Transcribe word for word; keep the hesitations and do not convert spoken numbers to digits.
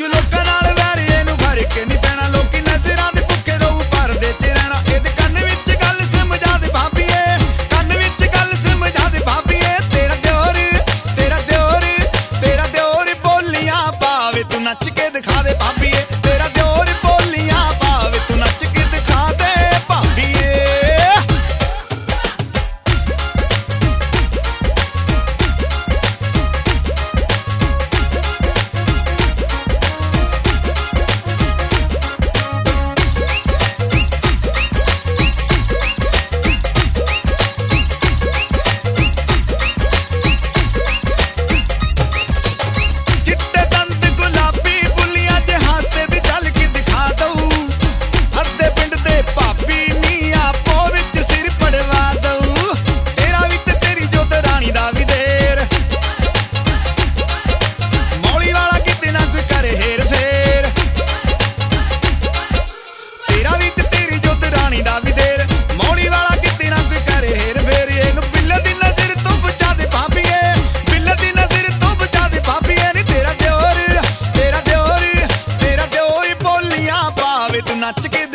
ਲੋਕਾਂ ਨਾਲ ਵੈਰ ਇਹਨੂੰ ਫਰਕ ਨਹੀਂ ਪੈਣਾ। ਲੋਕੀ ਨਜ਼ਰਾਂ ਦੇ ਭੁੱਖੇ ਰਹੂ ਪਰਦੇ 'ਚ ਰਹਿਣਾ। ਇਹਦੇ ਕੰਨ ਵਿੱਚ ਗੱਲ ਸਮਝਾ ਦੇ ਭਾਬੀਏ, ਕੰਨ ਵਿੱਚ ਗੱਲ ਸਮਝਾ ਦੇ ਭਾਬੀਏ। ਤੇਰਾ ਦਿਓਰ ਤੇਰਾ ਦਿਓਰ ਤੇਰਾ ਦਿਓਰ ਬੋਲੀਆਂ ਪਾਵੇ ਤੂੰ ਨੱਚ ਕੇ ਦਿਖਾ ਦੇ ਭਾਬੀਏ। ਤੇਰਾ ਦਿਓਰ ਬੋਲੀਆਂ ਪਾਵੇ ਤੂੰ ਨੱਚ ਕੇ ਦਿਖਾ ਦੇ ਭਾਬੀਏ। ਨੱਚ ਕੇ